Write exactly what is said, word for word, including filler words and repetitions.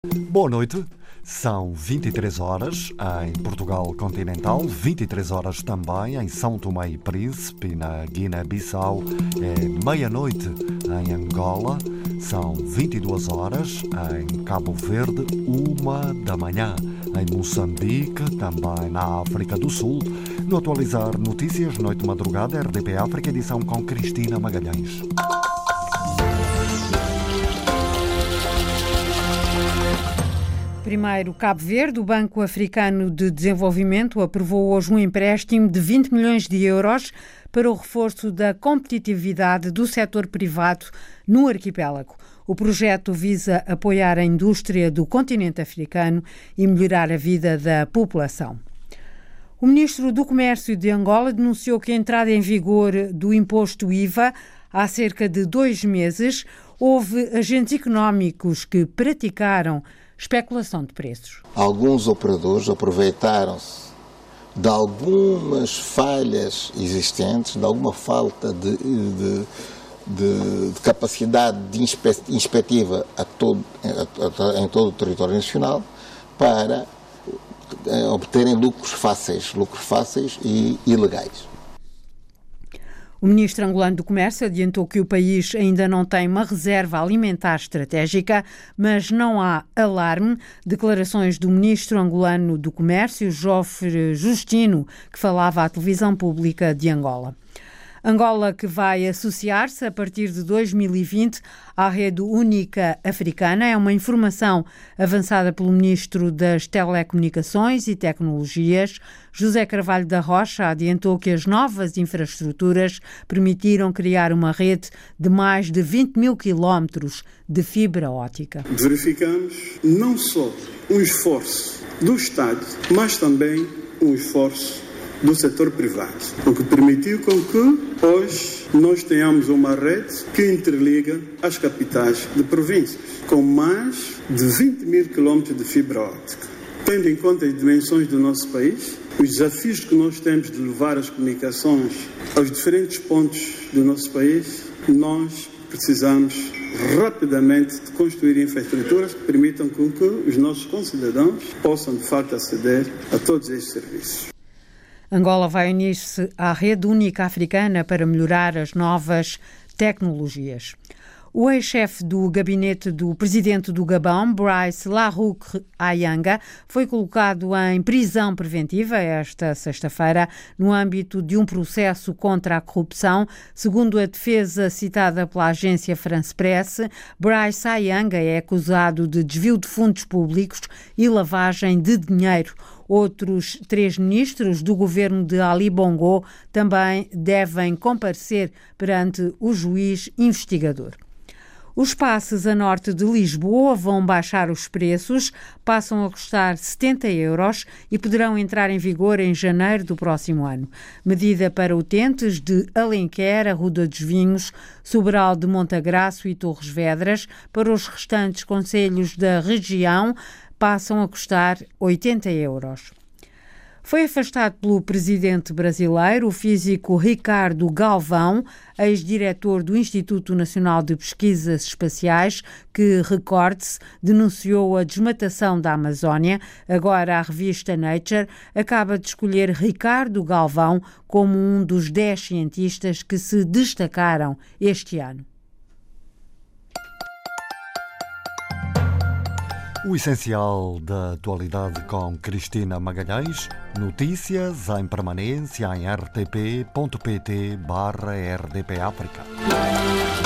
Boa noite, são vinte e três horas em Portugal continental, vinte e três horas também em São Tomé e Príncipe, na Guiné-Bissau, é meia-noite em Angola, são vinte e duas horas em Cabo Verde, uma da manhã em Moçambique, também na África do Sul. No Atualizar Notícias, Noite Madrugada, R D P África, edição com Cristina Magalhães. Primeiro, Cabo Verde, o Banco Africano de Desenvolvimento aprovou hoje um empréstimo de vinte milhões de euros para o reforço da competitividade do setor privado no arquipélago. O projeto visa apoiar a indústria do continente africano e melhorar a vida da população. O ministro do Comércio de Angola denunciou que a entrada em vigor do imposto I V A há cerca de dois meses houve agentes económicos que praticaram especulação de preços. Alguns operadores aproveitaram-se de algumas falhas existentes, de alguma falta de, de, de, de capacidade de inspe, inspectiva a todo, a, a, em todo o território nacional para eh, obterem lucros fáceis, lucros fáceis e ilegais. O ministro angolano do Comércio adiantou que o país ainda não tem uma reserva alimentar estratégica, mas não há alarme. Declarações do ministro angolano do Comércio, Jofre Justino, que falava à televisão pública de Angola. Angola, que vai associar-se a partir de dois mil e vinte à rede única africana, é uma informação avançada pelo ministro das Telecomunicações e Tecnologias. José Carvalho da Rocha adiantou que as novas infraestruturas permitiram criar uma rede de mais de vinte mil quilómetros de fibra óptica. Verificamos não só um esforço do Estado, mas também um esforço do setor privado, o que permitiu com que hoje nós tenhamos uma rede que interliga as capitais de províncias, com mais de vinte mil quilómetros de fibra óptica. Tendo em conta as dimensões do nosso país, os desafios que nós temos de levar as comunicações aos diferentes pontos do nosso país, nós precisamos rapidamente de construir infraestruturas que permitam com que os nossos concidadãos possam de facto aceder a todos estes serviços. Angola vai unir-se à rede única africana para melhorar as novas tecnologias. O ex-chefe do gabinete do presidente do Gabão, Brice Larouque Ayanga, foi colocado em prisão preventiva esta sexta-feira no âmbito de um processo contra a corrupção. Segundo a defesa citada pela agência France Presse, Brice Ayanga é acusado de desvio de fundos públicos e lavagem de dinheiro. Outros três ministros do governo de Ali Bongo também devem comparecer perante o juiz investigador. Os passes a norte de Lisboa vão baixar os preços, passam a custar setenta euros e poderão entrar em vigor em janeiro do próximo ano. Medida para utentes de Alenquer, Arruda dos Vinhos, Sobral de Montagraço e Torres Vedras. Para os restantes concelhos da região, passam a custar oitenta euros. Foi afastado pelo presidente brasileiro o físico Ricardo Galvão, ex-diretor do Instituto Nacional de Pesquisas Espaciais, que, recorde-se, denunciou a desmatação da Amazónia. Agora a revista Nature acaba de escolher Ricardo Galvão como um dos dez cientistas que se destacaram este ano. O essencial da atualidade com Cristina Magalhães. Notícias em permanência em r t p ponto p t barra r d p África.